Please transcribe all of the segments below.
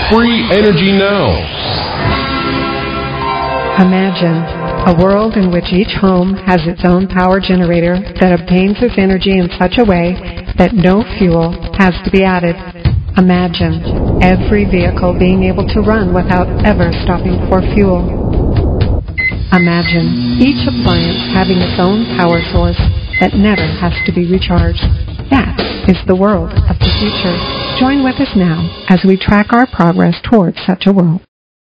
Free Energy Now. Imagine a world in which each home has its own power generator that obtains its energy in such a way that no fuel has to be added. Imagine every vehicle being able to run without ever stopping for fuel. Imagine each appliance having its own power source that never has to be recharged. That is the world of the future. Join with us now as we track our progress towards such a world.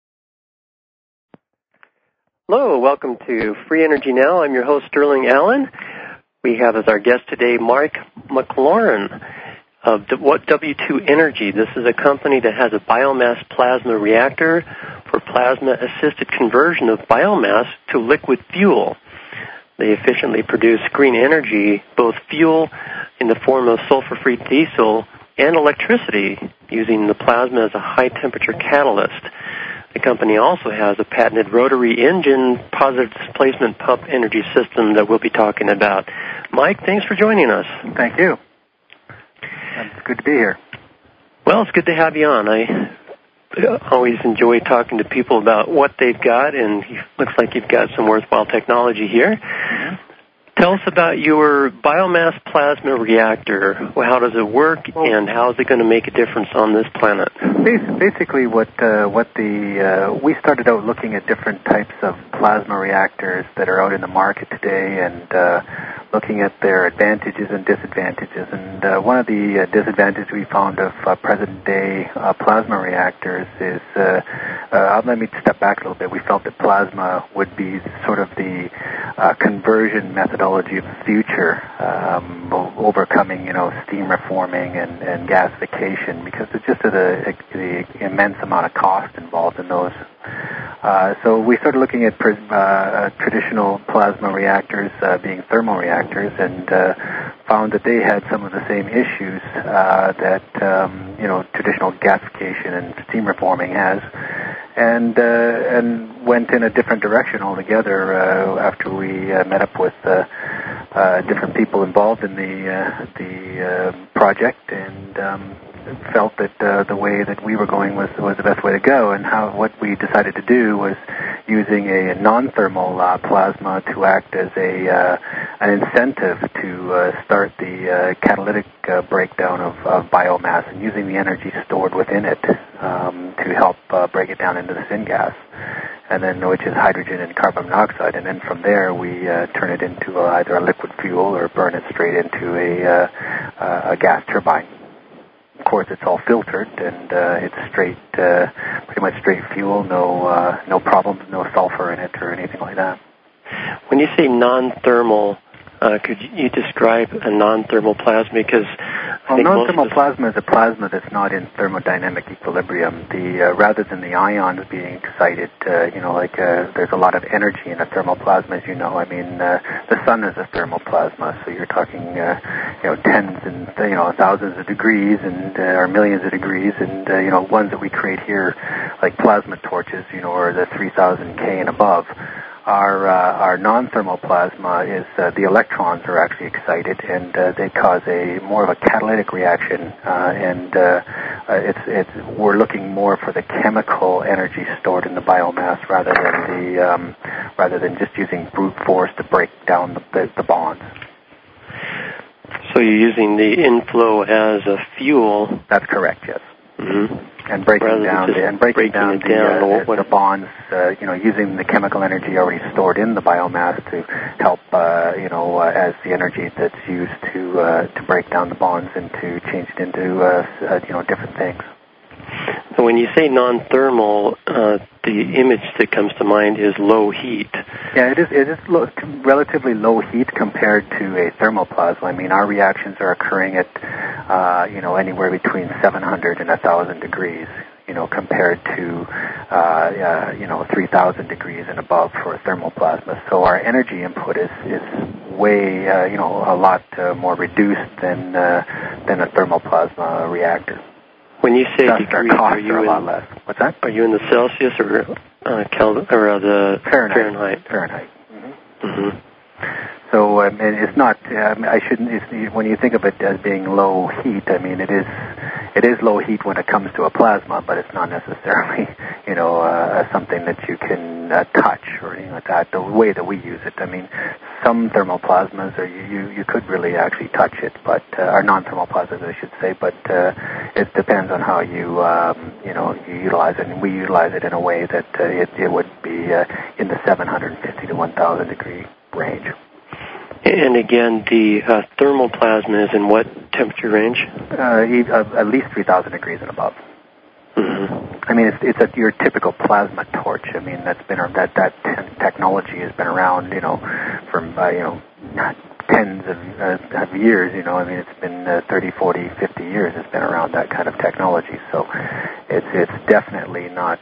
Hello, welcome to Free Energy Now. I'm your host, Sterling Allen. We have as our guest today Mike McLaurin of W2 Energy. This is a company that has a biomass plasma reactor for plasma-assisted conversion of biomass to liquid fuel. They efficiently produce green energy, both fuel in the form of sulfur-free diesel and electricity using the plasma as a high-temperature catalyst. The company also has a patented rotary engine positive displacement pump energy system that we'll be talking about. Mike, thanks for joining us. Thank you. It's good to be here. Well, it's good to have you on. I always enjoy talking to people about what they've got, and it looks like you've got some worthwhile technology here. Mm-hmm. Tell us about your biomass plasma reactor. Well, how does it work, and how is it going to make a difference on this planet? Basically, we started out looking at different types of plasma reactors that are out in the market today, and looking at their advantages and disadvantages. And one of the disadvantages we found of present-day plasma reactors is, let me step back a little bit. We felt that plasma would be sort of the conversion methodology of the future, overcoming, steam reforming and gasification, because it's just the immense amount of cost involved in those. So we started looking at traditional plasma reactors being thermal reactors, and found that they had some of the same issues that traditional gasification and steam reforming has, and went in a different direction altogether after we met up with different people involved in the project, and felt that the way that we were going was the best way to go. And what we decided to do was using a non-thermal plasma to act as an incentive to start the catalytic breakdown of biomass, and using the energy stored within it to help break it down into the syngas, and then which is hydrogen and carbon monoxide. And then from there we turn it into either a liquid fuel or burn it straight into a gas turbine. Of course, it's all filtered, and it's pretty much straight fuel, no problems, no sulfur in it or anything like that. When you say non-thermal, could you describe a non-thermal plasma? Because non-thermal plasma is a plasma that's not in thermodynamic equilibrium. Rather than the ions being excited, there's a lot of energy in a thermal plasma, as you know. I mean, the sun is a thermal plasma, so you're talking, tens and thousands of degrees and or millions of degrees, and ones that we create here, like plasma torches, or the 3000 K and above. Our non-thermal plasma is the electrons are actually excited, and they cause more of a catalytic reaction, and we're looking more for the chemical energy stored in the biomass rather than just using brute force to break down the bonds. So you're using the inflow as a fuel. That's correct. Yes. Mm-hmm. And breaking down the bonds, using the chemical energy already stored in the biomass to help, as the energy that's used to break down the bonds and to change it into, different things. So when you say non-thermal, the image that comes to mind is low heat. Yeah, it is relatively low heat compared to a thermal plasma. I mean, our reactions are occurring at, anywhere between 700 and 1,000 degrees, compared to, 3,000 degrees and above for a thermal plasma. So our energy input is way, a lot more reduced than a thermal plasma reactor. When you say degrees, are you a lot less? What's that? Are you in the Celsius or Kelvin or the Fahrenheit? Fahrenheit. Mm-hmm. Mm-hmm. So it's not. I shouldn't. When you think of it as being low heat, I mean it is. it is low heat when it comes to a plasma, but it's not necessarily, something that you can touch or anything like that. The way that we use it, I mean, some thermal plasmas, or you could really actually touch it, but or non-thermal plasmas, I should say. But it depends on how you utilize it, and we utilize it in a way that it would be in the 750 to 1,000 degree range. And again, the thermal plasma is in what temperature range? At least 3,000 degrees and above. Mm-hmm. I mean, it's your typical plasma torch. I mean, that technology has been around, from tens of years. I mean, it's been 30, 40, 50 years. It's been around, that kind of technology. So it's definitely not.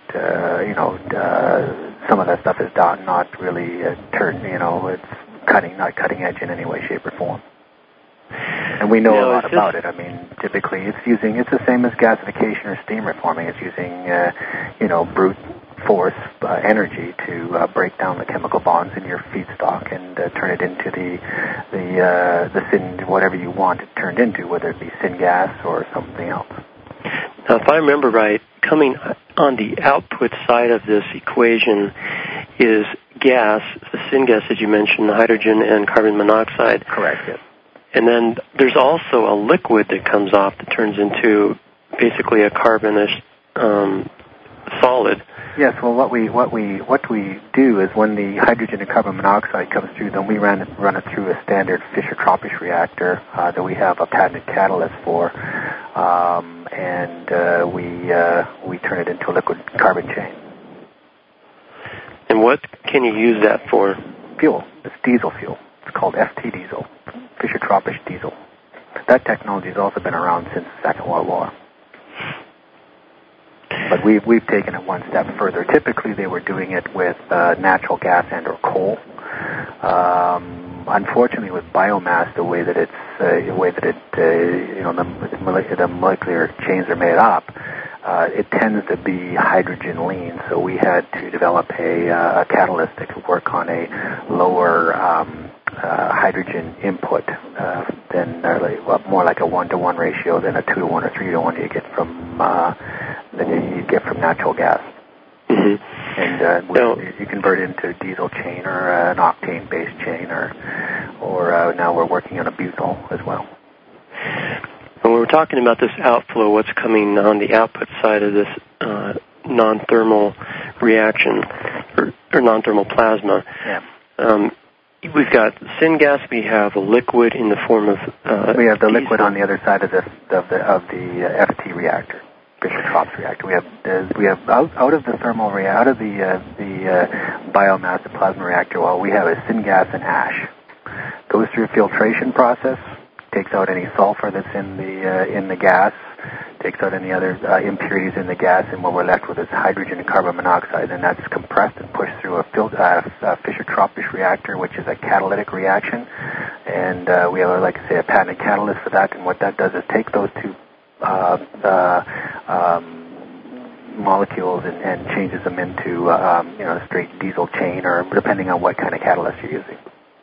Some of that stuff is not really turned. It's not cutting edge in any way, shape, or form. And we know a lot about it. I mean, typically it's the same as gasification or steam reforming. It's using, brute force energy to break down the chemical bonds in your feedstock and turn it into the syn, whatever you want it turned into, whether it be syngas or something else. Now, if I remember right, coming on the output side of this equation is gas, the syngas, as you mentioned, hydrogen and carbon monoxide. Correct, yes. And then there's also a liquid that comes off that turns into basically a carbonous solid. Yes. Well, what we do is when the hydrogen and carbon monoxide comes through, then we run it through a standard Fischer-Tropsch reactor that we have a patented catalyst for, and we turn it into a liquid carbon chain. And what can you use that for? Fuel. It's diesel fuel. It's called FT diesel, Fischer-Tropsch diesel. That technology has also been around since the Second World War. But we've taken it one step further. Typically, they were doing it with natural gas and or coal. Unfortunately, with biomass, the molecular chains are made up, it tends to be hydrogen lean. So we had to develop a catalyst that could work on a lower hydrogen input than more like a 1-to-1 ratio than a 2-to-1 or 3-to-1 you get from natural gas. Mm-hmm. And you convert it into a diesel chain or an octane-based chain, or now we're working on a butanol as well. When we're talking about this outflow, what's coming on the output side of this non-thermal reaction or non-thermal plasma? Yeah. We've got syngas. We have a liquid in the form of. We have the diesel. liquid on the other side of the FT reactor, Fischer-Tropsch reactor. We have out of the thermal out of the biomass, the plasma reactor. Well, we have a syngas and ash. Goes through a filtration process, takes out any sulfur that's in the gas, takes out any other impurities in the gas, and what we're left with is hydrogen and carbon monoxide, and that's compressed and pushed through a Fischer-Tropsch reactor, which is a catalytic reaction, and we have, like I say, a patented catalyst for that, and what that does is take those two molecules and changes them into a straight diesel chain, or depending on what kind of catalyst you're using.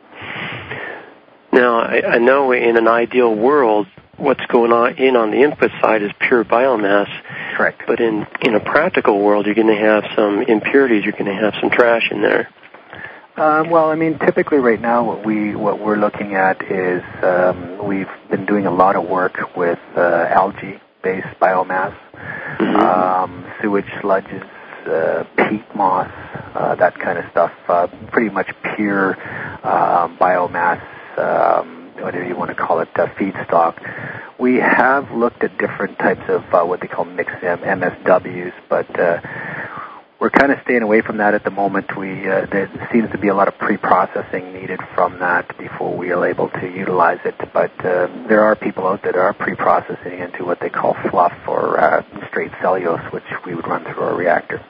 Now, I know in an ideal world, what's going on the input side is pure biomass. Correct. But in a practical world, you're going to have some impurities. You're going to have some trash in there. Well, I mean, typically right now, what we're looking at is we've been doing a lot of work with algae-based biomass, sewage sludges, peat moss, that kind of stuff. Pretty much pure biomass. Whatever you want to call it, feedstock. We have looked at different types of what they call mixed MSWs, but we're kind of staying away from that at the moment. There seems to be a lot of pre-processing needed from that before we are able to utilize it, but there are people out there that are pre-processing into what they call fluff or straight cellulose, which we would run through our reactor.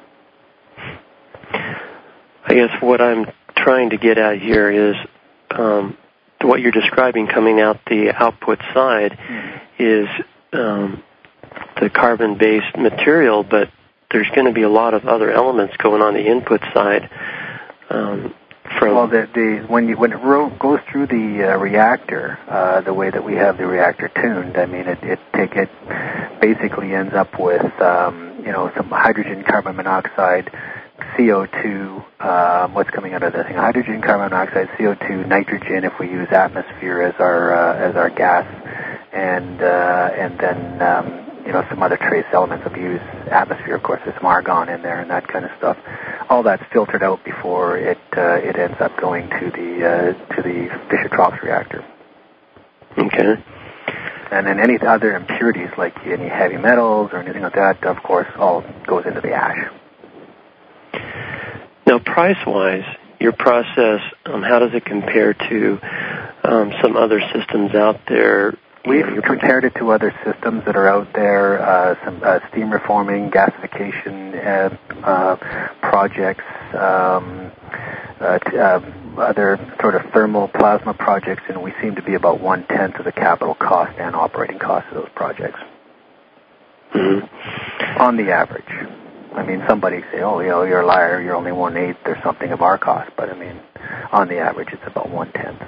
I guess what I'm trying to get at here is what you're describing coming out the output side is the carbon-based material, but there's going to be a lot of other elements going on the input side. from? Well, when it goes through the reactor, the way that we have the reactor tuned, I mean, it basically ends up with some hydrogen, carbon monoxide, CO2. What's coming out of the thing? Hydrogen, carbon monoxide, CO2, nitrogen. If we use atmosphere as our gas, and then some other trace elements. If we use atmosphere, of course, there's some argon in there and that kind of stuff. All that's filtered out before it ends up going to the Fischer-Tropsch reactor. Okay. And then any other impurities, like any heavy metals or anything like that, of course, all goes into the ash. Now, price-wise, your process, how does it compare to some other systems out there? We've compared it to other systems that are out there, some steam reforming, gasification projects, other sort of thermal plasma projects, and we seem to be about 1/10 of the capital cost and operating cost of those projects. Mm-hmm. On the average. I mean, somebody say, oh, you're a liar, you're only 1/8 or something of our cost, but I mean, on the average, it's about 1/10.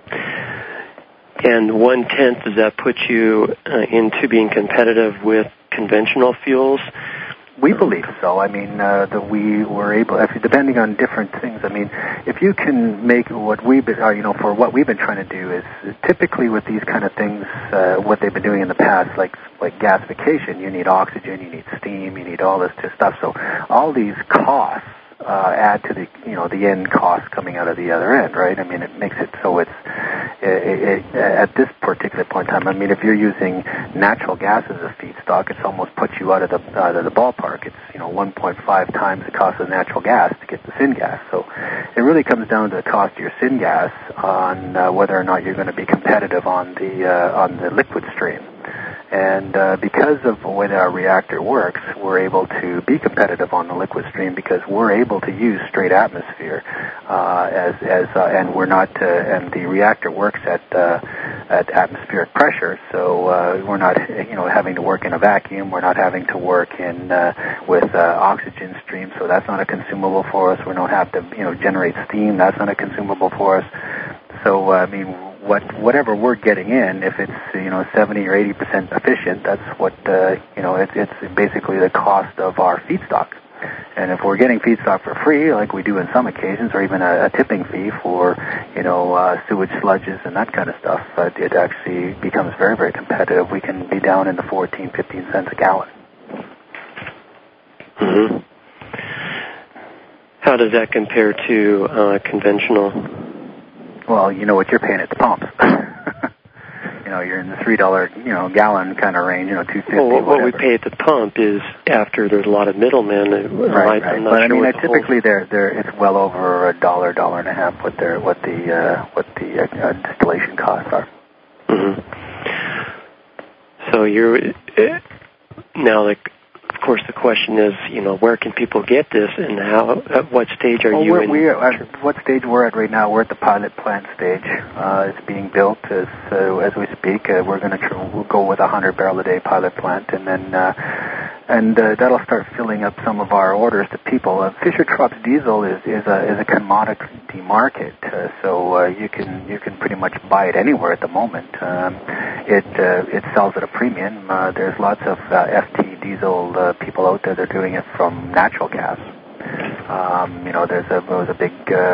And 1/10, does that put you into being competitive with conventional fuels? We believe so. I mean, that we were able, depending on different things. I mean, if you can make what we've been, for what we've been trying to do is typically with these kind of things, what they've been doing in the past, like gasification, you need oxygen, you need steam, you need all this stuff. So all these costs add to the end cost coming out of the other end, right? I mean, it makes it so it's at this particular point in time. I mean, if you're using natural gas as a feedstock, it's almost puts you out of the ballpark. It's 1.5 times the cost of natural gas to get the syngas. So it really comes down to the cost of your syngas on whether or not you're going to be competitive on the liquid stream. And because of the way that our reactor works, we're able to be competitive on the liquid stream because we're able to use straight atmosphere and we're not. And the reactor works at atmospheric pressure, so we're not having to work in a vacuum. We're not having to work with oxygen stream, so that's not a consumable for us. We don't have to generate steam. That's not a consumable for us. So I mean, whatever we're getting in, if it's 70 or 80% efficient, that's what it's basically the cost of our feedstock. And if we're getting feedstock for free, like we do in some occasions, or even a tipping fee for sewage sludges and that kind of stuff, it actually becomes very, very competitive. We can be down in the 14, 15 cents a gallon. Mm-hmm. How does that compare to conventional? Well, you know what you're paying at the pump. You're in the $3 gallon kind of range, $2.50. Well, what we pay at the pump is after there's a lot of middlemen. Right. But I mean, typically it's well over $1, $1.50 what the distillation costs are. Mm-hmm. So you're now of course, the question is, where can people get this, and at what stage are you in? At what stage we're at right now? We're at the pilot plant stage. It's being built as we speak. We're going to go with a 100-barrel-a-day pilot plant, and then that'll start filling up some of our orders to people. Fischer-Tropsch diesel is a commodity market, so you can pretty much buy it anywhere at the moment. It sells at a premium. There's lots of FT diesel people out there. They're doing it from natural gas. There was a big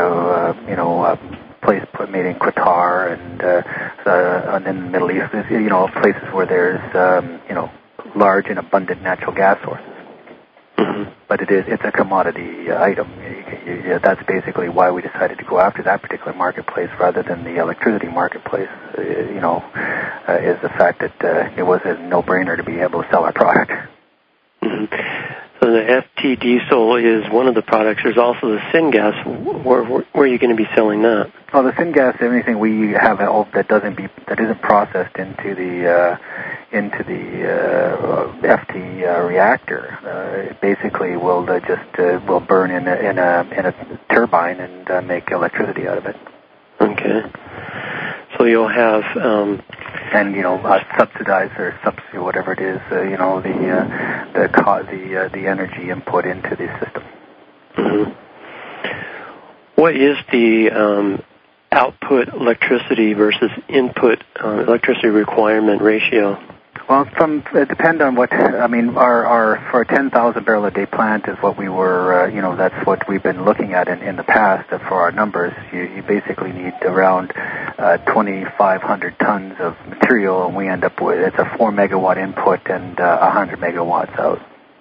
place made in Qatar and in the Middle East. There's places where there's large and abundant natural gas sources. Mm-hmm. But it's a commodity item. That's basically why we decided to go after that particular marketplace rather than the electricity marketplace. Is the fact that it was a no-brainer to be able to sell our product. Mm-hmm. So the FT diesel is one of the products. There's also the syngas. Where are you going to be selling that? Well, the syngas, anything we have that isn't processed into the FT reactor, basically will will burn in a turbine and make electricity out of it. Okay. So you'll have subsidize or subsidy, whatever it is, the energy input into the system. Mm-hmm. what is the output electricity versus input electricity requirement ratio? Well, it depends on what, I mean, our for a 10,000 barrel a day plant is what we were, that's what we've been looking at in the past for our numbers. You basically need around 2,500 tons of material, and we end up with, it's a 4 megawatt input and 100 megawatts out,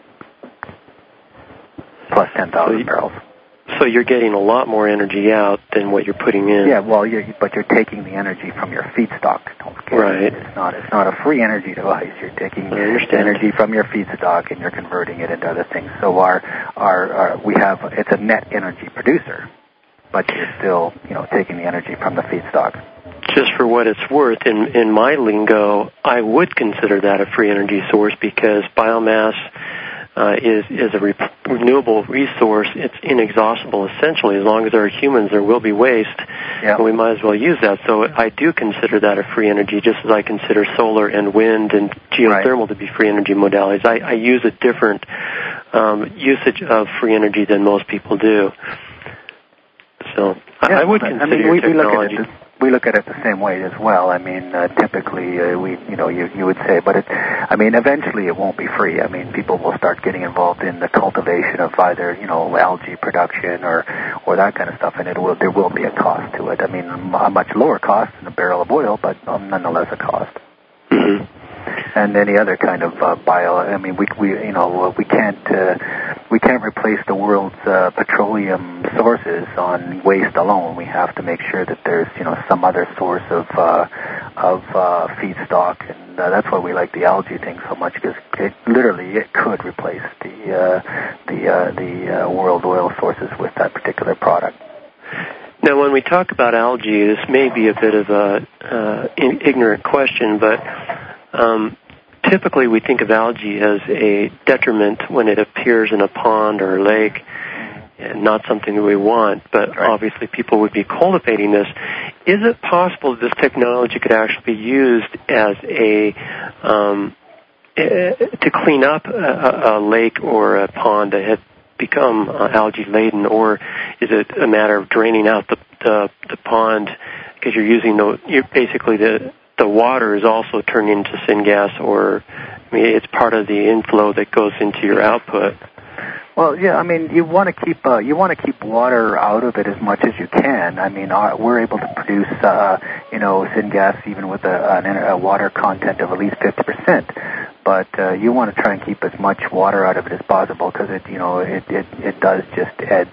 plus 10,000 barrels. So you're getting a lot more energy out than what you're putting in. Yeah, well, but you're taking the energy from your feedstock. Don't forget. Right. It's not a free energy device. You're taking energy from your feedstock and you're converting it into other things. So it's a net energy producer, but you're still taking the energy from the feedstock. Just for what it's worth, in my lingo, I would consider that a free energy source because biomass is a renewable resource. It's inexhaustible, essentially. As long as there are humans, there will be waste, and we might as well use that. So I do consider that a free energy, just as I consider solar and wind and geothermal to be free energy modalities. I use a different usage of free energy than most people do. So I would consider your technology. We look at it the same way as well. I mean, typically, you would say, but eventually it won't be free. I mean, people will start getting involved in the cultivation of either, algae production or that kind of stuff, and there will be a cost to it. I mean, a much lower cost than a barrel of oil, but nonetheless a cost. Mm-hmm. And any other kind of bio. I mean, we can't replace the world's petroleum sources on waste alone. We have to make sure that there's some other source of feedstock, and that's why we like the algae thing so much, because it could replace the world oil sources with that particular product. Now, when we talk about algae, this may be a bit of a ignorant question, but typically we think of algae as a detriment when it appears in a pond or a lake, and not something that we want, but obviously people would be cultivating this. Is it possible that this technology could actually be used as to clean up a lake or a pond that had become algae laden, or is it a matter of draining out the pond because you're using basically the water is also turned into syngas, or it's part of the inflow that goes into your output? Well, yeah, I mean, you want to keep water out of it as much as you can. I mean, we're able to produce syngas even with a water content of at least 50%. But you want to try and keep as much water out of it as possible, because it does just add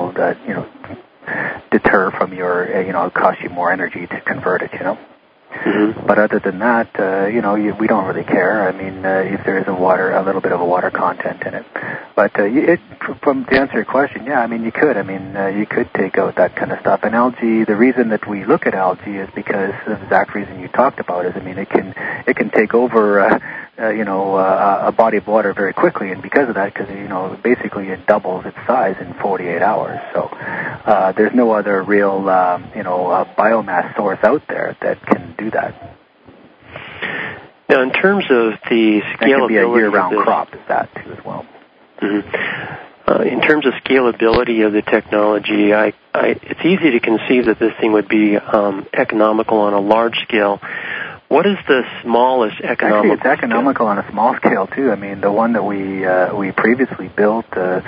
deter from your it costs you more energy to convert it. Mm-hmm. But other than that, we don't really care. I mean, if there is a little bit of a water content in it. But to answer your question, yeah, I mean, you could. I mean, you could take out that kind of stuff. And algae, the reason that we look at algae is because the exact reason you talked about is, I mean, it can take over, a body of water very quickly, and because of that, because basically it doubles its size in 48 hours. So there's no other real, biomass source out there that can do that. Now, in terms of the scalability, that can be a year-round crop, is that too as well. Mm-hmm. In terms of scalability of the technology, it's easy to conceive that this thing would be economical on a large scale. What is the smallest economical? Actually, it's economical on a small scale too. I mean, the one that we previously built,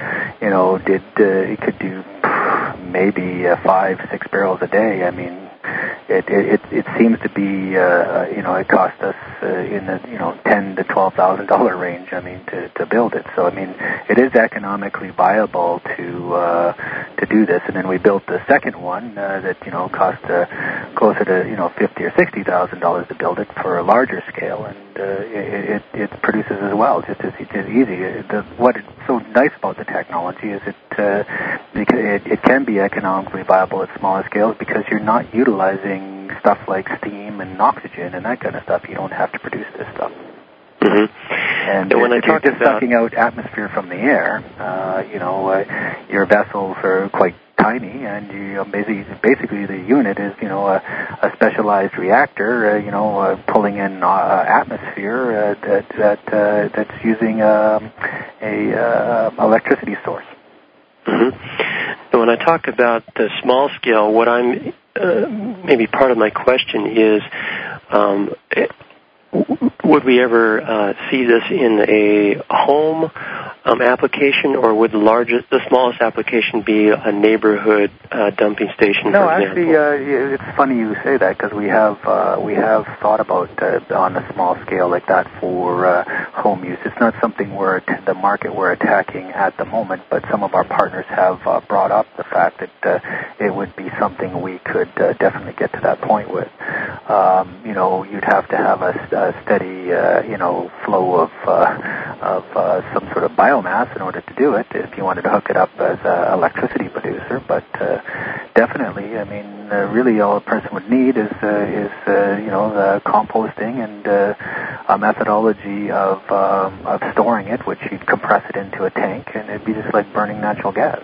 it could do maybe 5-6 barrels a day. I mean, it seems to be it cost us in the $10,000 to $12,000 range. I mean, to build it. So I mean, it is economically viable to do this. And then we built the second one that cost closer to $50,000 or $60,000 to build it for a larger scale, and it produces as well, just as easy. What is so nice about the technology is it can be economically viable at smaller scales because you're not utilizing stuff like steam and oxygen and that kind of stuff. You don't have to produce this stuff. Mm-hmm. And when if you're just sucking out atmosphere from the air, your vessels are quite tiny, and basically the unit is a specialized reactor, pulling in atmosphere that's using a electricity source. Mm-hmm. So when I talk about the small scale, what I'm maybe part of my question is, would we ever see this in a home application, or would the smallest application be a neighborhood dumping station? No, for actually, it's funny you say that, because we have thought about on a small scale like that for home use. It's not something the market we're attacking at the moment, but some of our partners have brought up the fact that it would be something we could definitely get to that point with. You'd have to have a steady, flow of some sort of biomass in order to do it if you wanted to hook it up as an electricity producer. But definitely, I mean, really all a person would need is the composting and a methodology of storing it, which you'd compress it into a tank, and it'd be just like burning natural gas.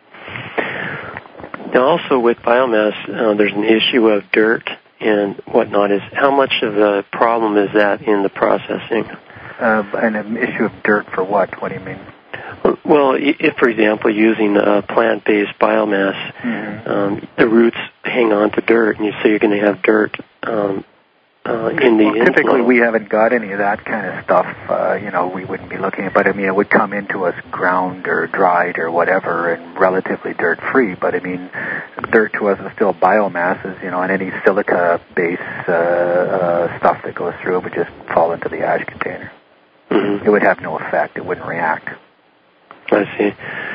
Now, also with biomass, there's an issue of dirt and whatnot. Is how much of a problem is that in the processing? An issue of dirt for what? What do you mean? Well, if, for example, using plant-based biomass, the roots hang on to dirt, and so you're going to have dirt in the inflow. Typically, we haven't got any of that kind of stuff. We wouldn't be looking at, but I mean, it would come into us ground or dried or whatever, and relatively dirt-free. But I mean, dirt to us is still biomass, and any silica-based stuff that goes through it would just fall into the ash container. Mm-hmm. It would have no effect. It wouldn't react. I see.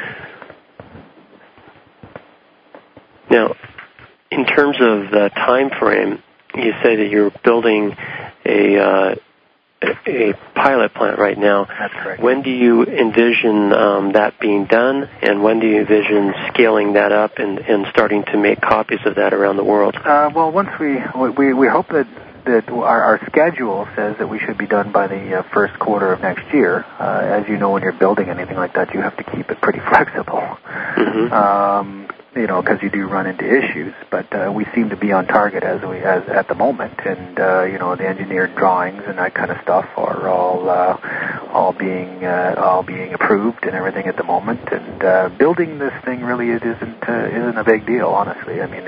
Now, in terms of the time frame, you say that you're building a pilot plant right now. That's correct. When do you envision that being done, and when do you envision scaling that up and starting to make copies of that around the world? Well, once we hope that our schedule says that we should be done by the first quarter of next year. As you know, when you're building anything like that, you have to keep it pretty flexible. Mm-hmm. Because you do run into issues. But we seem to be on target as at the moment, and the engineered drawings and that kind of stuff are all being approved and everything at the moment. And building this thing really isn't a big deal, honestly. I mean,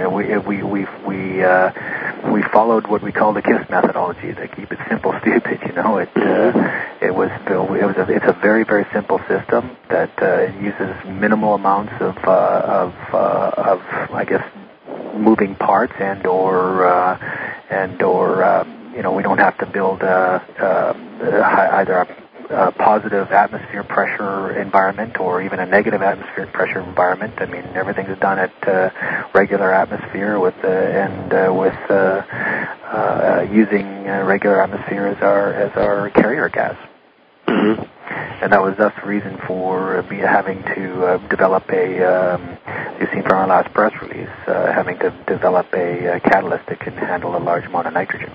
we followed what we call the KISS methodology, to keep it simple, stupid. It's a very, very simple system that uses minimal amounts of I guess moving parts and or we don't have to build either a positive atmosphere pressure environment or even a negative atmospheric pressure environment. I mean, everything's done at regular atmosphere using regular atmosphere as our carrier gas. Mm-hmm. And that was thus the reason for me having to develop you've seen from our last press release, having to develop a catalyst that can handle a large amount of nitrogen.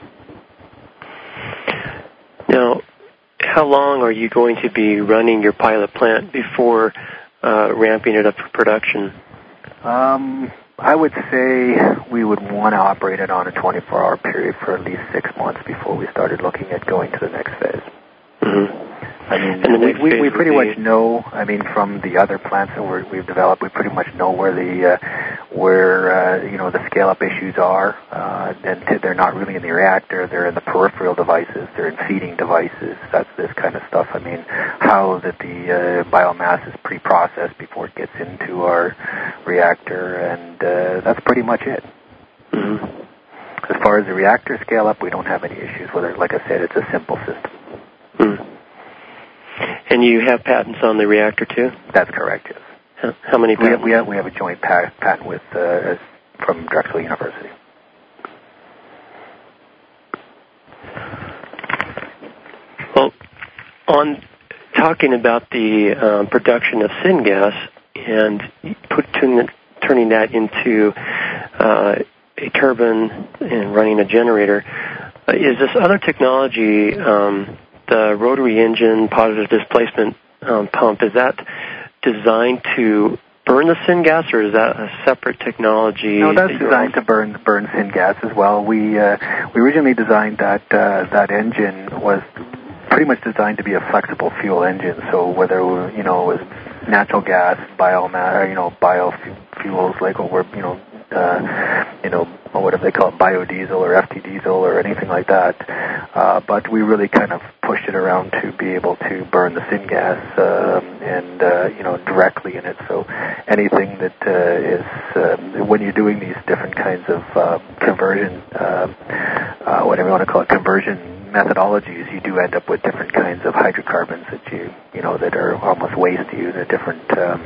Now, how long are you going to be running your pilot plant before ramping it up for production? I would say we would want to operate it on a 24-hour period for at least 6 months before we started looking at going to the next phase. Mm-hmm. I mean, we pretty much know. I mean, from the other plants that we've developed, we pretty much know where the scale-up issues are. And they're not really in the reactor; they're in the peripheral devices. They're in feeding devices. That's this kind of stuff. I mean, how that the biomass is pre-processed before it gets into our reactor, and that's pretty much it. Mm-hmm. As far as the reactor scale-up, we don't have any issues with it. Like I said, it's a simple system. Mm. And you have patents on the reactor too? That's correct, yes. How many patents? We have a joint patent with from Drexel University. Well, on talking about the production of syngas and turning that into a turbine and running a generator, is this other technology, the rotary engine positive displacement pump, is that designed to burn the syngas, or is that a separate technology? No, that's designed to burn syngas as well. We originally designed that engine was pretty much designed to be a flexible fuel engine. So whether it was natural gas, biomass, biofuel fuels like what do they call it, biodiesel or FT diesel or anything like that. But we really kind of pushed it around to be able to burn the syngas directly in it. So anything that is when you're doing these different kinds of conversion, whatever you want to call it, conversion methodologies, you do end up with different kinds of hydrocarbons that that are almost waste to you. They're different.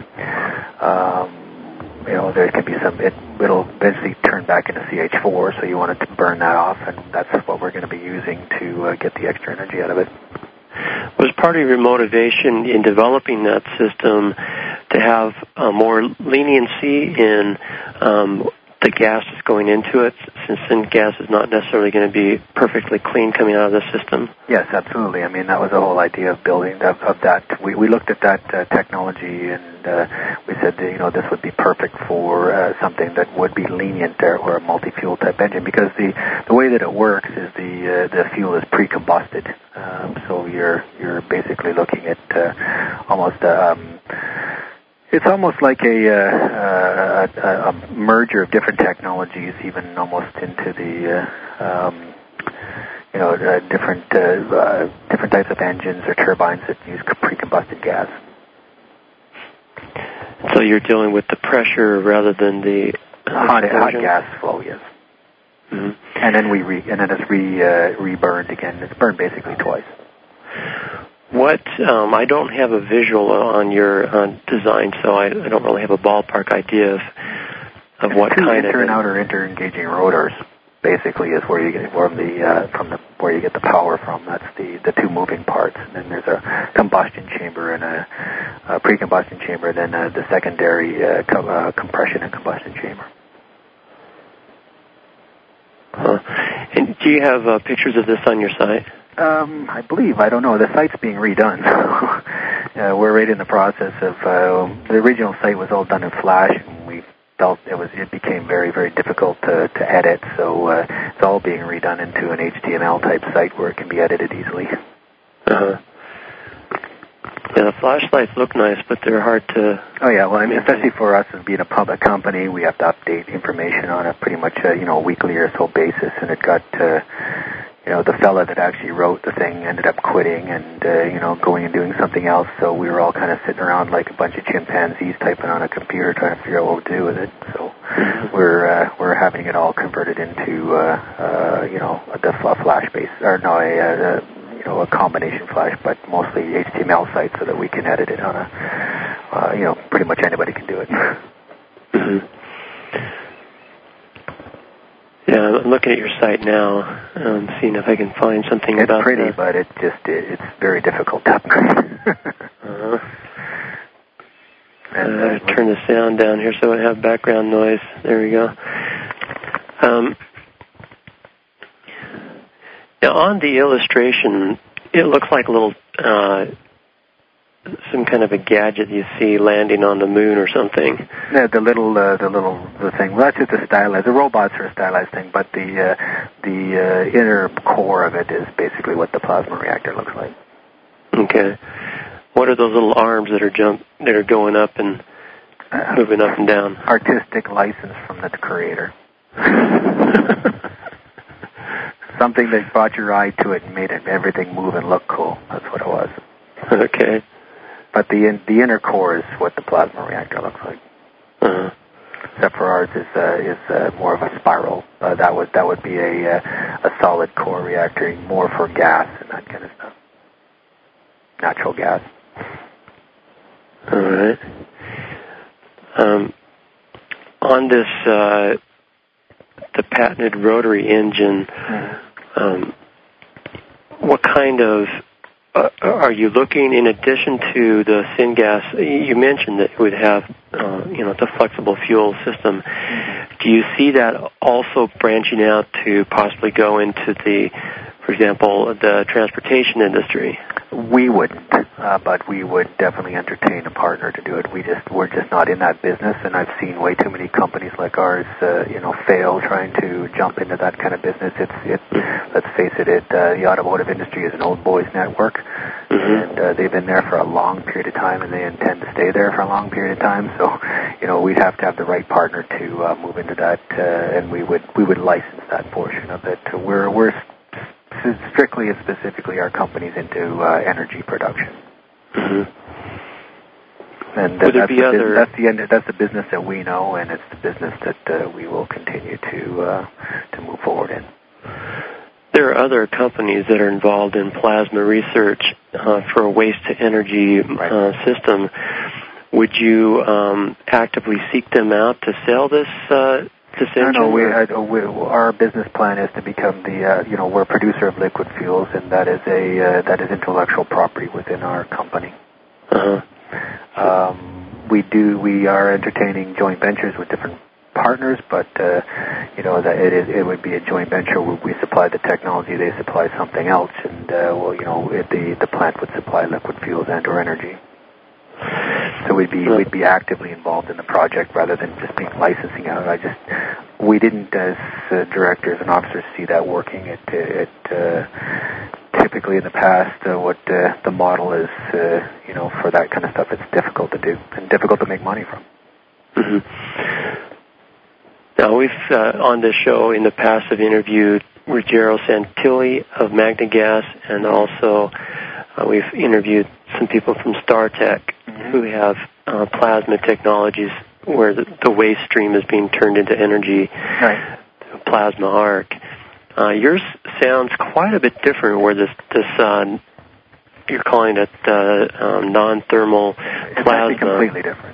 There can be it'll eventually turn back into CH4, so you want it to burn that off, and that's what we're going to be using to get the extra energy out of it. Was part of your motivation in developing that system to have more leniency in the gas that's going into it, since syngas is not necessarily going to be perfectly clean coming out of the system? Yes, absolutely. I mean, that was the whole idea of building of that. We looked at that technology, and we said, this would be perfect for something that would be lenient or a multi-fuel type engine, because the way that it works is the fuel is pre-combusted. So you're basically looking at almost it's almost like a merger of different technologies, even almost into the different types of engines or turbines that use pre-combusted gas. So you're dealing with the pressure rather than the hot gas flow, yes. Mm-hmm. And then it's reburned again. It's burned basically twice. What I don't have a visual on your design, so I don't really have a ballpark idea of what kind of inter and outer inter-engaging rotors. Basically, is where you get where you get the power from. That's the two moving parts. And then there's a combustion chamber and a pre-combustion chamber. Then the secondary compression and combustion chamber. And do you have pictures of this on your site? I believe, I don't know. The site's being redone. We're right in the process of the original site was all done in Flash, and we felt it became very, very difficult to edit. So it's all being redone into an HTML type site where it can be edited easily. Uh-huh. Yeah, the flashlights look nice, but they're hard to... Oh, yeah, well, I mean, especially for us as being a public company, we have to update information on a pretty much, weekly or so basis, and it got... the fella that actually wrote the thing ended up quitting and, going and doing something else. So we were all kind of sitting around like a bunch of chimpanzees typing on a computer trying to figure out what to do with it. So we're having it all converted into, a flash base, or no, a combination flash, but mostly HTML site so that we can edit it on a, pretty much anybody can do it. Mm-hmm. Yeah, I'm looking at your site now, seeing if I can find something about that. It's pretty, but it's very difficult to upgrade. And turn the sound down here so I have background noise. There we go. Now, on the illustration, it looks like a little... some kind of a gadget you see landing on the moon or something. Yeah, the thing. Well, that's just a stylized. The robots are a stylized thing, but the inner core of it is basically what the plasma reactor looks like. Okay. What are those little arms that are going up and moving up and down? Artistic license from the creator. Something that brought your eye to it and made everything move and look cool. That's what it was. Okay. But the inner core is what the plasma reactor looks like. Uh-huh. Except for ours is more of a spiral. That would be a solid core reactor, more for gas and that kind of stuff. Natural gas. All right. On this, the patented rotary engine, what kind of are you looking, in addition to the syngas, you mentioned that it would have, the flexible fuel system. Do you see that also branching out to possibly go into for example, the transportation industry? We wouldn't, but we would definitely entertain a partner to do it. We're just not in that business, and I've seen way too many companies like ours, fail trying to jump into that kind of business. Let's face it, the automotive industry is an old boys network, and they've been there for a long period of time, and they intend to stay there for a long period of time. So, we'd have to have the right partner to move into that, and we would license that portion of it. We're strictly and specifically our company's into energy production. Mm-hmm. And that's the business that we know, and it's the business that we will continue to move forward in. There are other companies that are involved in plasma research for a waste-to-energy system. Would you actively seek them out to sell this engine? No. Our business plan is to become we're a producer of liquid fuels, and that is intellectual property within our company. Uh-huh. We are entertaining joint ventures with different partners, but that it would be a joint venture where we supply the technology, they supply something else, and the plant would supply liquid fuels and/or energy. So we'd be actively involved in the project rather than just being licensing out. We didn't, as directors and officers, see that working. It typically in the past, what the model is, for that kind of stuff, it's difficult to do and difficult to make money from. Mm-hmm. Now, we've, on this show in the past, have interviewed Ruggiero Santilli of MagnaGas, and also we've interviewed some people from StarTech who have plasma technologies where the waste stream is being turned into energy, plasma arc. Yours sounds quite a bit different, where this you're calling it non-thermal plasma. It's actually completely different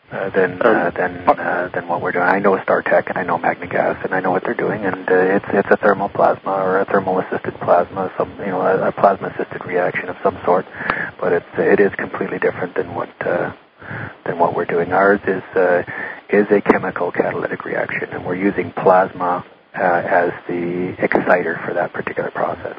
than what we're doing. I know StarTech, and I know MagnaGas, and I know what they're doing, and it's a thermal plasma or a thermal-assisted plasma, a plasma-assisted reaction of some sort, but it is completely different than what we're doing. Ours is a chemical catalytic reaction, and we're using plasma as the exciter for that particular process.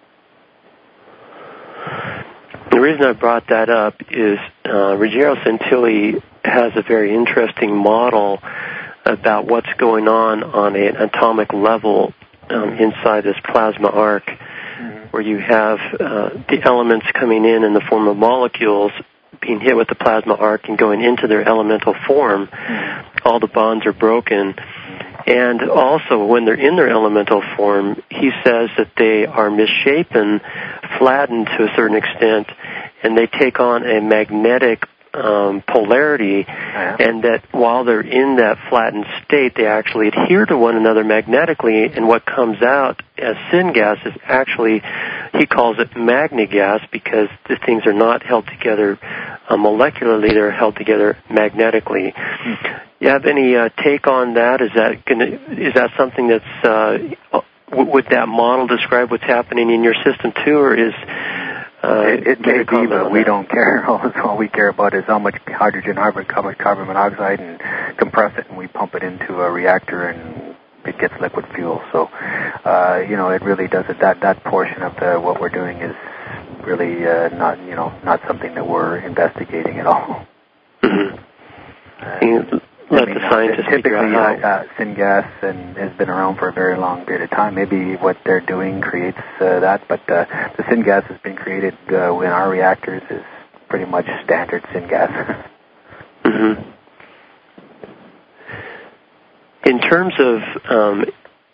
The reason I brought that up is Ruggiero Santilli has a very interesting model about what's going on an atomic level inside this plasma arc, where you have the elements coming in the form of molecules being hit with the plasma arc and going into their elemental form. All the bonds are broken. And also, when they're in their elemental form, he says that they are misshapen, flattened to a certain extent, and they take on a magnetic polarity, and that while they're in that flattened state, they actually adhere to one another magnetically, and what comes out as syngas is actually, he calls it MagnaGas, because the things are not held together molecularly, they're held together magnetically. You have any take on that? Is that something that's would that model describe what's happening in your system too, or is it may be, but we don't care. All we care about is how much hydrogen, how much carbon monoxide, and compress it, and we pump it into a reactor, and it gets liquid fuel. So, it really does it. That portion of what we're doing is really not something that we're investigating at all. Mm-hmm. Let the scientists typically, syngas has been around for a very long period of time. Maybe what they're doing creates that, but the syngas has been created in our reactors is pretty much standard syngas. Mm-hmm. In terms of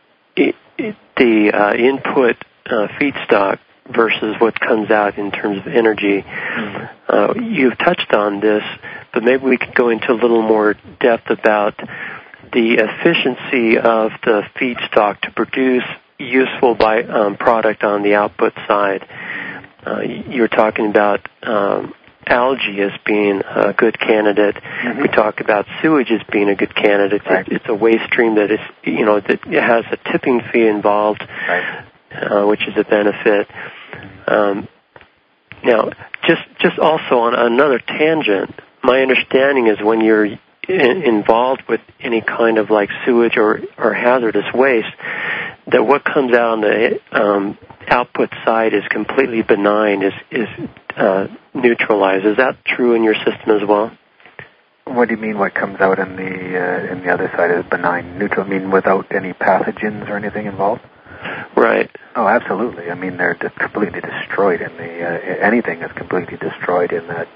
the input feedstock versus what comes out in terms of energy, you've touched on this, but maybe we could go into a little more depth about the efficiency of the feedstock to produce useful product on the output side. You're talking about algae as being a good candidate. Mm-hmm. We talk about sewage as being a good candidate. Right. It's a waste stream that is, that it has a tipping fee involved, which is a benefit. Now, just also on another tangent, my understanding is when you're involved with any kind of like sewage or hazardous waste, that what comes out on the output side is completely benign, is neutralized. Is that true in your system as well? What do you mean? What comes out in the other side is benign, neutral? I mean without any pathogens or anything involved? Right. Oh, absolutely. I mean, they're completely destroyed in the anything is completely destroyed in that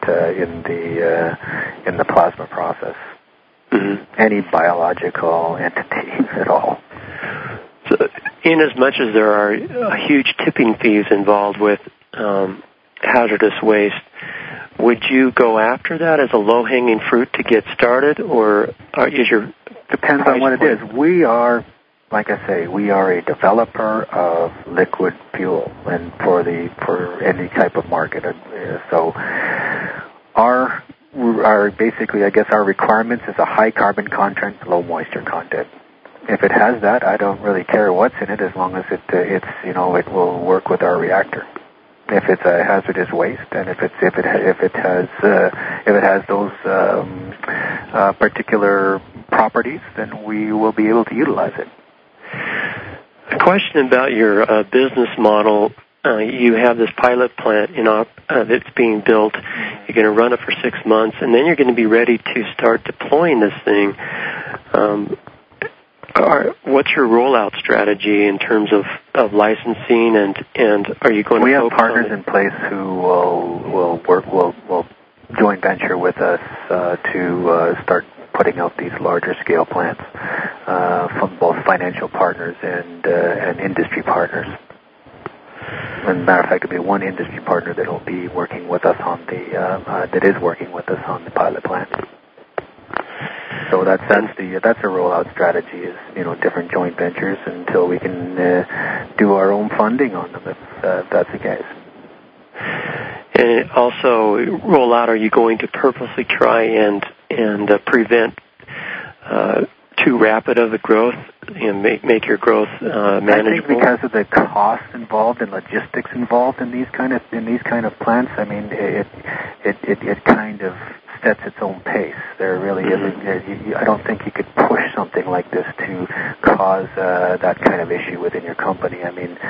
in the plasma process. Mm-hmm. Any biological entity at all. So, in as much as there are huge tipping fees involved with hazardous waste, would you go after that as a low-hanging fruit to get started, or is your depends on what it is? We are, like I say, we are a developer of liquid fuel, and for any type of market. So our basically, I guess our requirements is a high carbon content, low moisture content. If it has that, I don't really care what's in it, as long as it will work with our reactor. If it's a hazardous waste, and if it has those particular properties, then we will be able to utilize it. A question about your business model. You have this pilot plant that's being built. You're going to run it for 6 months, and then you're going to be ready to start deploying this thing. What's your rollout strategy in terms of licensing, and are you going to? We have partners in place who will joint venture with us to start putting out these larger scale plants from both financial partners and industry partners. As a matter of fact, there'll be one industry partner that will be working with us on that is working with us on the pilot plant. So that's a rollout strategy, is different joint ventures until we can do our own funding on them, if that's the case. And also, rollout, are you going to purposely try and prevent too rapid of a growth and make your growth manageable? I think because of the costs involved and logistics involved in these kind of plants, I mean, it kind of sets its own pace. There really isn't. I don't think you could push something like this to cause that kind of issue within your company. I mean,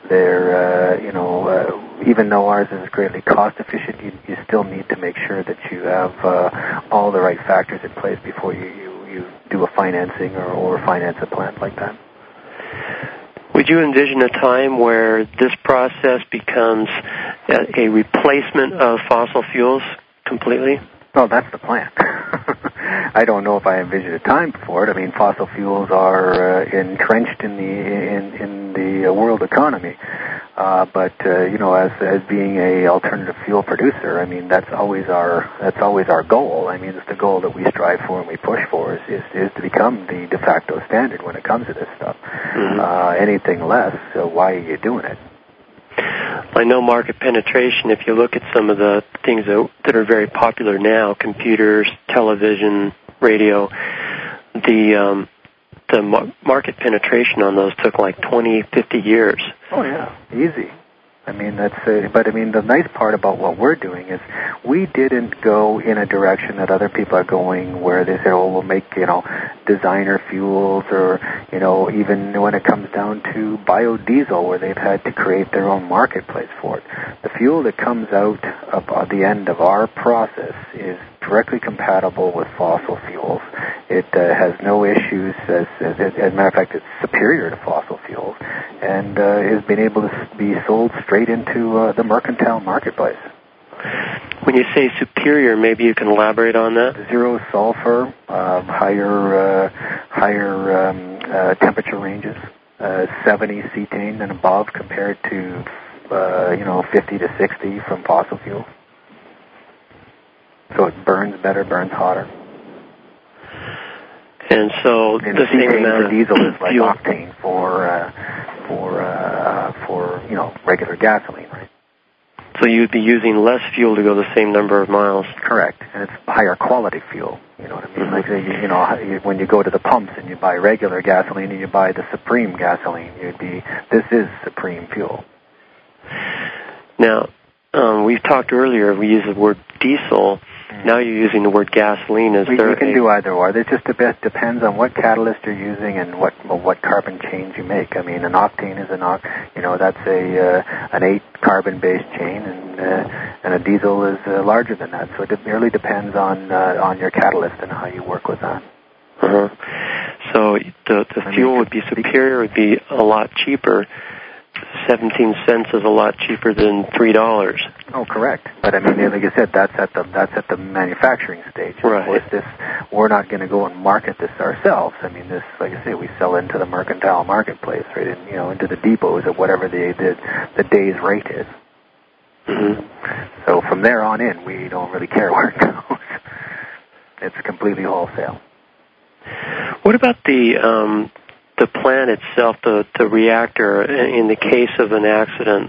even though ours is greatly cost efficient, you still need to make sure that you have all the right factors in place before you do a financing or finance a plant like that. Would you envision a time where this process becomes a replacement of fossil fuels completely? Well, that's the plan. I don't know if I envision a time for it. I mean, fossil fuels are entrenched in the world economy. But as being a alternative fuel producer, I mean, that's always our goal. I mean, it's the goal that we strive for and we push for is to become the de facto standard when it comes to this stuff. Mm-hmm. Anything less, so why are you doing it? I know market penetration, if you look at some of the things that are very popular now, computers, television, radio, the market penetration on those took like 20, 50 years. Oh, yeah, easy. I mean, but I mean, the nice part about what we're doing is we didn't go in a direction that other people are going, where they say, oh, we'll make, designer fuels, or, even when it comes down to biodiesel, where they've had to create their own marketplace for it. The fuel that comes out at the end of our process is directly compatible with fossil fuels. It has no issues. As a matter of fact, it's superior to fossil fuels, and has been able to be sold straight into the mercantile marketplace. When you say superior, maybe you can elaborate on that? Zero sulfur, higher temperature ranges, 70 cetane and above compared to 50 to 60 from fossil fuel. So it burns better, burns hotter. And so and the same amount for diesel is like fuel. Octane for regular gasoline, right? So you'd be using less fuel to go the same number of miles. Correct, and it's higher quality fuel. You know what I mean? Like when you go to the pumps and you buy regular gasoline and you buy the Supreme gasoline, this is Supreme fuel. Now, we've talked earlier. We used the word diesel. Now you're using the word gasoline. We can do either or. It just depends on what catalyst you're using and what carbon change you make. I mean, an octane is that's an 8 carbon based chain, and a diesel is larger than that. So it really depends on your catalyst and how you work with that. Uh-huh. So the fuel would be superior, would be a lot cheaper. 17 cents is a lot cheaper than $3. Oh, correct. But I mean, like I said, that's at the manufacturing stage. Right. Of course, we're not going to go and market this ourselves. I mean, this, like I say, we sell into the mercantile marketplace, right? And into the depots at whatever the day's rate is. Mm-hmm. So from there on in, we don't really care where it goes. It's completely wholesale. What about the plant itself, the reactor? In the case of an accident,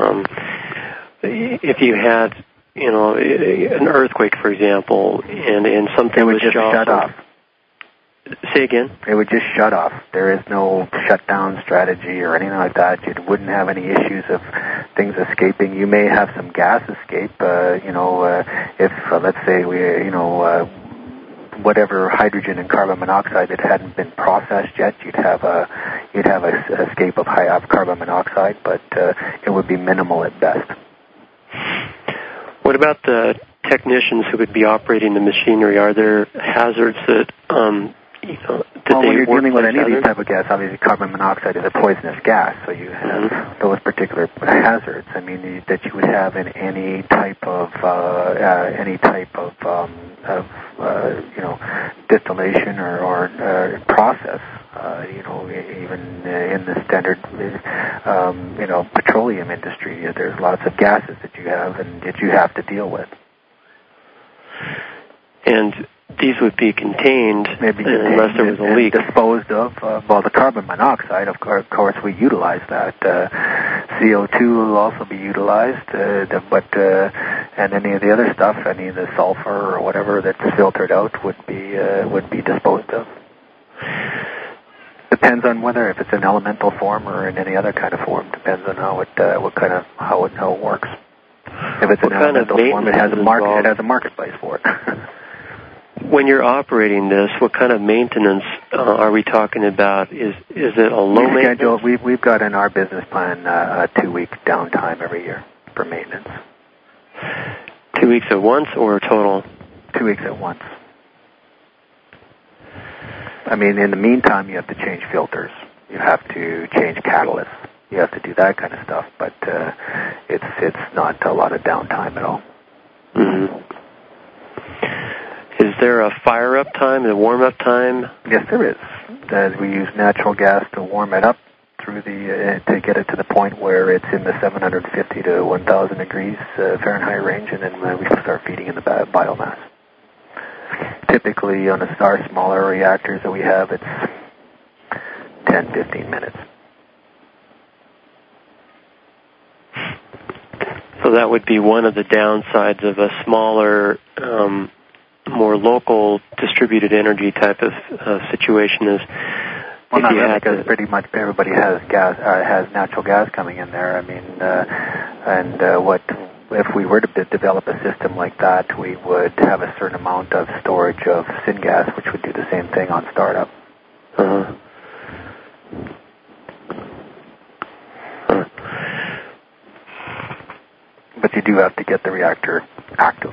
if you had, an earthquake, for example, and something it would was just shut off. Say again? It would just shut off. There is no shutdown strategy or anything like that. You wouldn't have any issues of things escaping. You may have some gas escape. If let's say whatever hydrogen and carbon monoxide that hadn't been processed yet, you'd have a escape of carbon monoxide, but it would be minimal at best. What about the technicians who would be operating the machinery? Are there hazards that when you're dealing with any of these type of gas, obviously carbon monoxide is a poisonous gas, so you have those particular hazards. I mean, that you would have in any type of distillation or process. Even in the standard, petroleum industry, there's lots of gases that you have and that you have to deal with. And these would be contained unless there was a leak. Disposed of. The carbon monoxide, of course, we utilize that. CO2 will also be utilized, and any of the other stuff, any of the sulfur or whatever that's filtered out would be disposed of. Depends on whether if it's in elemental form or in any other kind of form. Depends on how it works. If it's in elemental form, it has a market. It has a marketplace for it. When you're operating this, what kind of maintenance are we talking about? Is it a low maintenance? We've got in our business plan a 2-week downtime every year for maintenance. 2 weeks at once or total? 2 weeks at once. I mean, in the meantime, you have to change filters. You have to change catalysts. You have to do that kind of stuff, but it's not a lot of downtime at all. Mm-hmm. Is there a fire-up time, a warm-up time? Yes, there is. We use natural gas to warm it up through to get it to the point where it's in the 750 to 1,000 degrees Fahrenheit range, and then we start feeding in the biomass. Typically, on our smaller reactors that we have, it's 10, 15 minutes. So that would be one of the downsides of a smaller, more local distributed energy type of situation is. Well, not really, because pretty much everybody has natural gas coming in there. I mean, if we were to develop a system like that, we would have a certain amount of storage of syngas, which would do the same thing on startup. Uh-huh. But you do have to get the reactor active.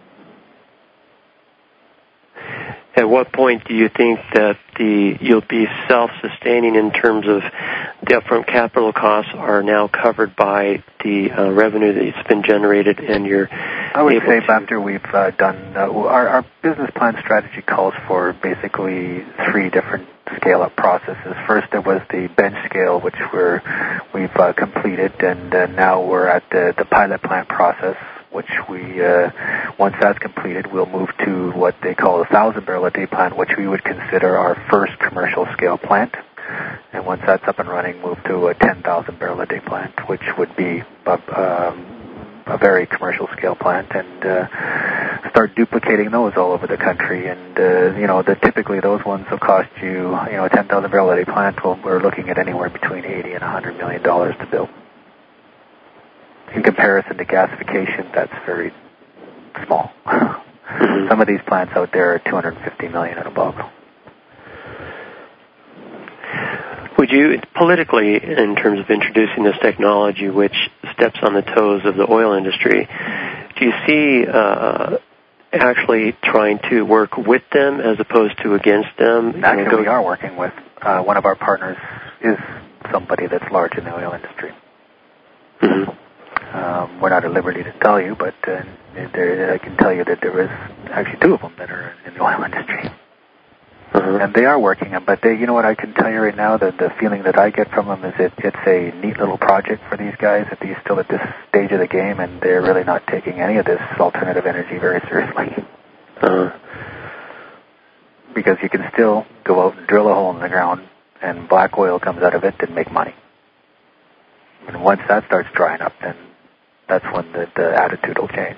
At what point do you think that you'll be self-sustaining in terms of the upfront capital costs are now covered by the revenue that's been generated, and you're I would say after we've done our business plan strategy calls for basically 3 different scale-up processes. First, there was the bench scale, which we've completed, and now we're at the pilot plant process, which once that's completed, we'll move to what they call a 1,000-barrel-a-day plant, which we would consider our first commercial-scale plant. And once that's up and running, move to a 10,000-barrel-a-day plant, which would be a very commercial-scale plant, and start duplicating those all over the country. And typically those ones will cost you, a 10,000-barrel-a-day plant. We're looking at anywhere between $80 and $100 million to build. In comparison to gasification, that's very small. Some of these plants out there are $250 million and above. Would you, politically, in terms of introducing this technology, which steps on the toes of the oil industry, do you see actually trying to work with them as opposed to against them? Actually, we are working with one of our partners is somebody that's large in the oil industry. Mm-hmm. We're not at liberty to tell you, but I can tell you that there is actually two of them that are in the oil industry. And they are working, but you know what I can tell you right now, the feeling that I get from them is it's a neat little project for these guys at these still at this stage of the game, and they're really not taking any of this alternative energy very seriously. Because you can still go out and drill a hole in the ground, and black oil comes out of it and make money. And once that starts drying up, then that's when the attitude will change.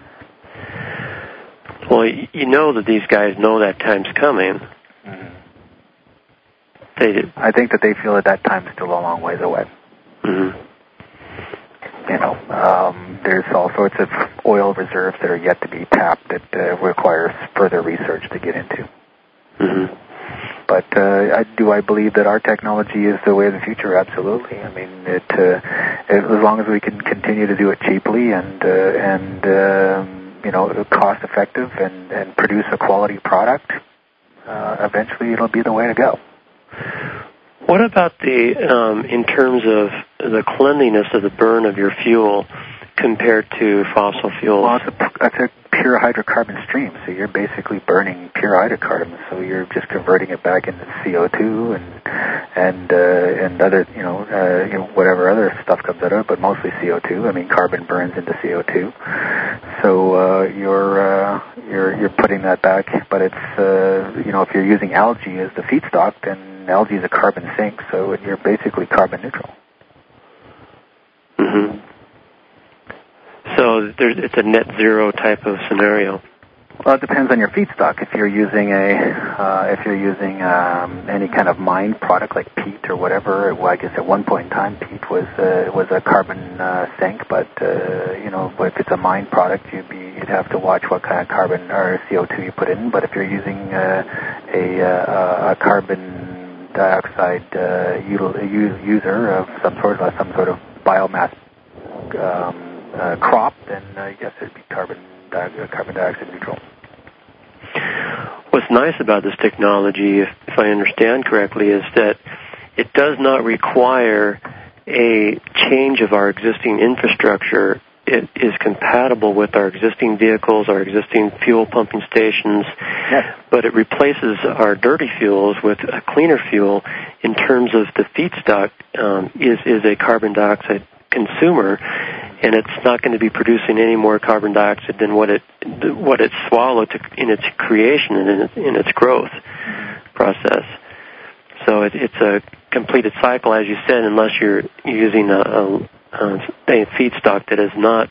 Well, you know that these guys know that time's coming. Mm-hmm. They do. I think that they feel that time's still a long ways away. Mm-hmm. You know, there's all sorts of oil reserves that are yet to be tapped that requires further research to get into. Mm-hmm. But do I believe that our technology is the way of the future? Absolutely. I mean, as long as we can continue to do it cheaply and you know, cost effective and produce a quality product, eventually it'll be the way to go. What about in terms of the cleanliness of the burn of your fuel compared to fossil fuels? Well, that's a pure hydrocarbon stream, so you're basically burning pure hydrocarbons. So you're just converting it back into CO2 and other you know whatever other stuff comes out of it, but mostly CO2. I mean, carbon burns into CO2. So you're putting that back, but it's you know, if you're using algae as the feedstock, then algae is a carbon sink, so you're basically carbon neutral. Mm-hmm. So it's a net zero type of scenario. Well, it depends on your feedstock. If you're using any kind of mined product like peat or whatever, well, I guess at one point in time peat was a carbon sink, but you know, if it's a mined product, you'd have to watch what kind of carbon or CO2 you put in. But if you're using a carbon dioxide user of some sort of biomass crop, then yes, it'd be carbon dioxide neutral. What's nice about this technology, if I understand correctly, is that it does not require a change of our existing infrastructure. It is compatible with our existing vehicles, our existing fuel pumping stations, yes. But it replaces our dirty fuels with a cleaner fuel in terms of the feedstock is a carbon dioxide consumer, and it's not going to be producing any more carbon dioxide than what it swallowed in its creation and in its growth process. So it's a completed cycle, as you said, unless you're using a feedstock that is not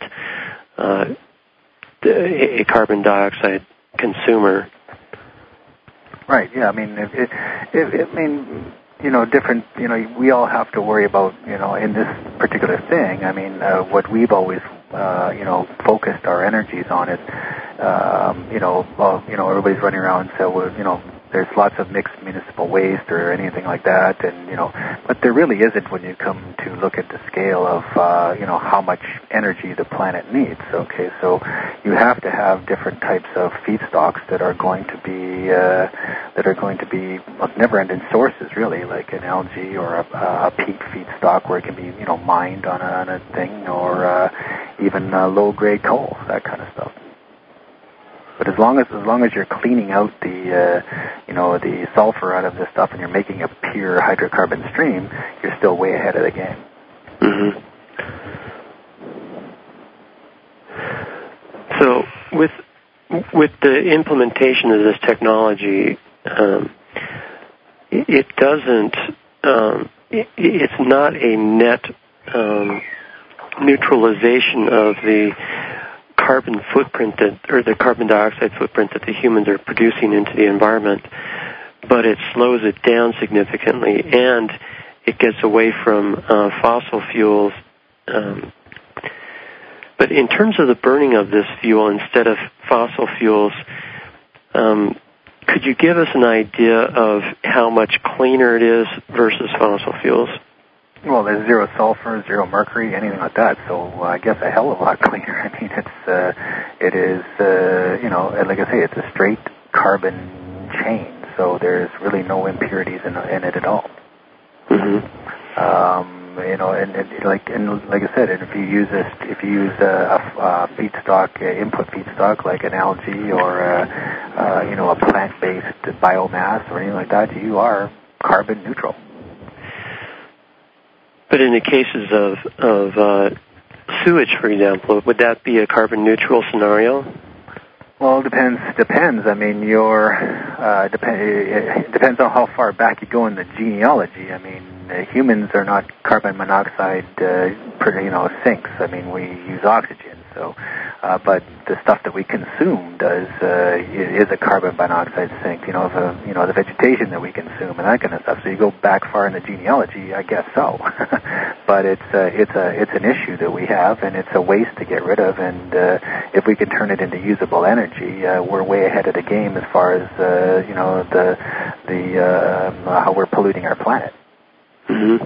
a carbon dioxide consumer. Right. Yeah. I mean, I mean, you know, different. You know, we all have to worry about, you know, in this particular thing. I mean, what we've always, you know, focused our energies on is, you know, everybody's running around and say, well, you know, there's lots of mixed municipal waste or anything like that, and you know, but there really isn't when you come to look at the scale of, you know, how much energy the planet needs. Okay, so you have to have different types of feedstocks that are going to be never-ending sources, really, like an algae or a peat feedstock where it can be, you know, mined on a thing, or even low-grade coal, that kind of stuff. But as long as you're cleaning out the you know, the sulfur out of this stuff and you're making a pure hydrocarbon stream, you're still way ahead of the game. Mm-hmm. So with the implementation of this technology, it doesn't. It's not a net neutralization of the carbon footprint or the carbon dioxide footprint that the humans are producing into the environment, but it slows it down significantly, and it gets away from fossil fuels. But in terms of the burning of this fuel instead of fossil fuels, could you give us an idea of how much cleaner it is versus fossil fuels? Well, there's zero sulfur, zero mercury, anything like that. So I guess a hell of a lot cleaner. I mean, it is, like I say, it's a straight carbon chain. So there's really no impurities in it at all. Mm-hmm. And like I said, if you use a feedstock, input feedstock like an algae or a plant-based biomass or anything like that, you are carbon neutral. But in the cases of sewage, for example, would that be a carbon neutral scenario? Well, it depends. I mean, it depends on how far back you go in the genealogy. I mean, humans are not carbon monoxide, sinks. I mean, we use oxygen. So, but the stuff that we consume is a carbon monoxide sink. The vegetation that we consume and that kind of stuff. So you go back far in the genealogy, I guess so. But it's an issue that we have, and it's a waste to get rid of. And if we can turn it into usable energy, we're way ahead of the game as far as how we're polluting our planet. Mm-hmm.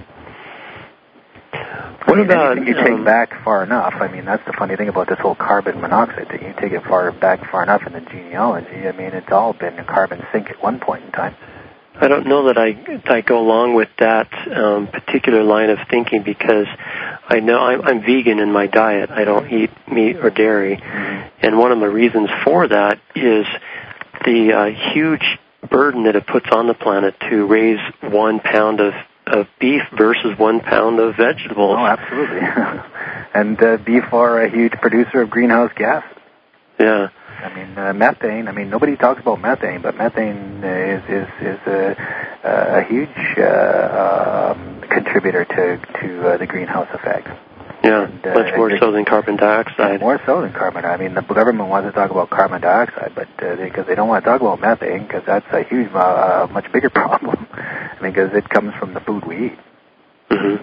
What about you take back far enough? I mean, that's the funny thing about this whole carbon monoxide thing. You take it back far enough in the genealogy. I mean, it's all been a carbon sink at one point in time. I don't know that I go along with that particular line of thinking, because I know I'm vegan in my diet. I don't eat meat or dairy, and one of the reasons for that is the huge burden that it puts on the planet to raise 1 pound of beef versus 1 pound of vegetables. Oh, absolutely. And beef are a huge producer of greenhouse gases. Yeah. I mean, methane. I mean, nobody talks about methane, but methane is a huge contributor to the greenhouse effect. Yeah, and, much more so than carbon dioxide. More so than carbon dioxide. I mean, the government wants to talk about carbon dioxide, but because they don't want to talk about methane, because that's a huge, much bigger problem. I mean, because it comes from the food we eat. Mm-hmm.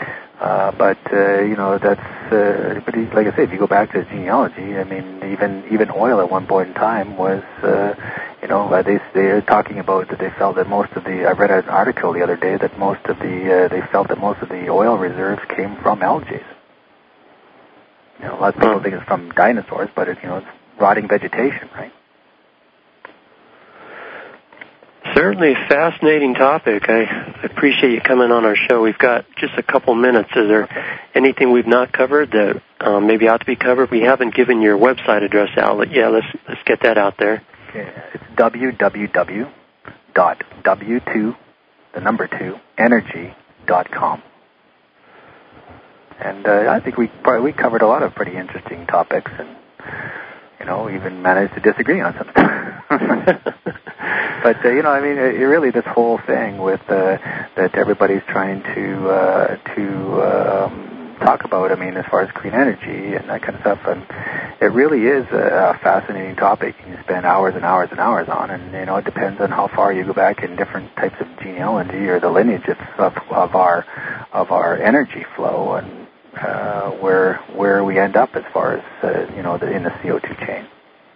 But like I say, if you go back to the genealogy, I mean, even oil at one point in time was, they're talking about that they felt that most of the. I read an article the other day that they felt that most of the oil reserves came from algae. A lot of people think it's from dinosaurs, but it's rotting vegetation, right? Certainly a fascinating topic. I appreciate you coming on our show. We've got just a couple minutes. Is there anything we've not covered that maybe ought to be covered? We haven't given your website address out. Yeah, let's get that out there. Okay. It's www.w2energy.com. And I think we covered a lot of pretty interesting topics, and even managed to disagree on some stuff. But I mean, really, this whole thing with that everybody's trying to talk about. I mean, as far as clean energy and that kind of stuff, and it really is a fascinating topic. You can spend hours and hours and hours on, and it depends on how far you go back in different types of genealogy or the lineage of our energy flow, and where we end up as far as in the CO2 chain.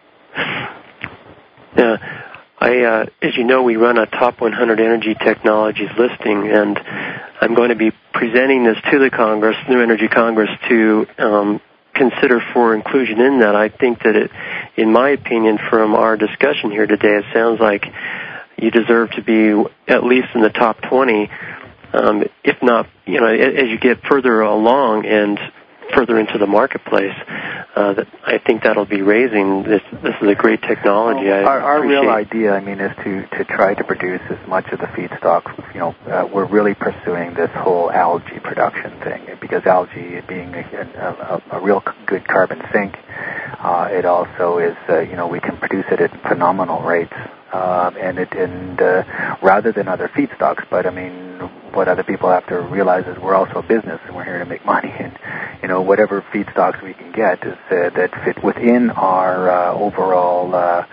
Yeah. As you know, we run a top 100 energy technologies listing, and I'm going to be presenting this to the Congress, New Energy Congress, to consider for inclusion in that. I think that in my opinion, from our discussion here today, it sounds like you deserve to be at least in the top 20, if not, as you get further along and further into the marketplace, that I think that'll be raising. This is a great technology. Our real idea, I mean, is to try to produce as much of the feedstock. We're really pursuing this whole algae production thing, because algae being a real good carbon sink, it also is, we can produce it at phenomenal rates, and rather than other feedstocks. But I mean, what other people have to realize is we're also a business, and we're here to make money. And whatever feedstocks we can get is that fit within our overall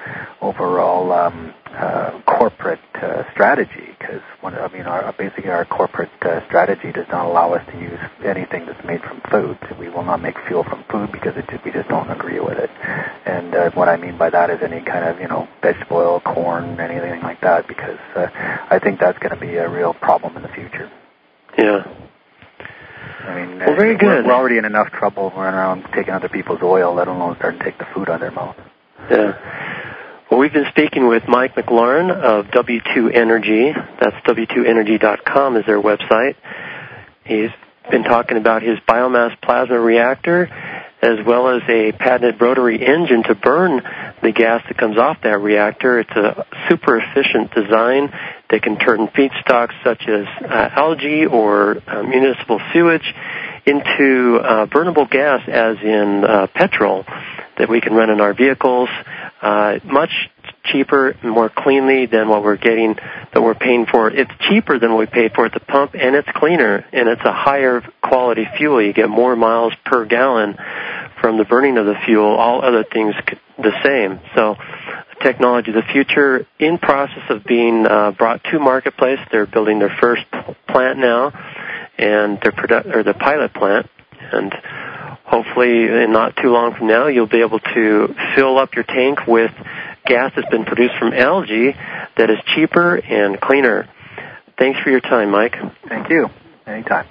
corporate strategy. Because basically our corporate strategy does not allow us to use anything that's made from food. We will not make fuel from food because we just don't agree with it. And what I mean by that is any kind of vegetable oil, corn, anything like that, because I think that's going to be a real problem in the future. Yeah. I mean, well, very good. We're already in enough trouble running around taking other people's oil, let alone starting to take the food out of their mouth. Yeah. Well, we've been speaking with Mike McLaurin of W2 Energy. That's W2Energy.com is their website. He's been talking about his biomass plasma reactor as well as a patented rotary engine to burn the gas that comes off that reactor. It's a super efficient design that can turn feedstocks such as algae or municipal sewage into burnable gas, as in petrol, that we can run in our vehicles much cheaper and more cleanly than what we're getting, that we're paying for. It's cheaper than what we paid for at the pump, and it's cleaner, and it's a higher quality fuel. You get more miles per gallon from the burning of the fuel, all other things the same. So technology of the future in process of being brought to marketplace. They're building their first plant now, and the pilot plant, and hopefully in not too long from now you'll be able to fill up your tank with gas that's been produced from algae that is cheaper and cleaner. Thanks for your time, Mike. Thank you. Anytime.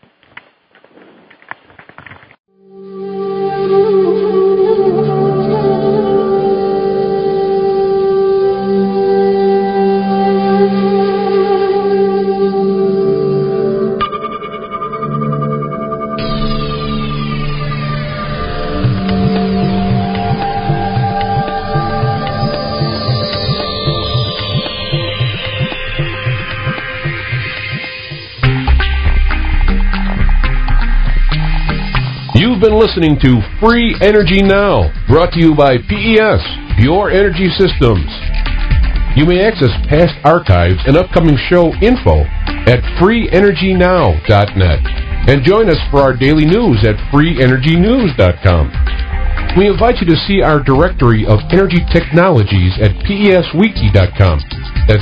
You've been listening to Free Energy Now, brought to you by PES, Pure Energy Systems. You may access past archives and upcoming show info at freeenergynow.net and join us for our daily news at freeenergynews.com. We invite you to see our directory of energy technologies at peswiki.com. That's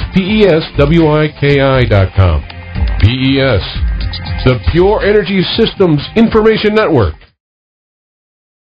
peswiki.com. PES, the Pure Energy Systems Information Network.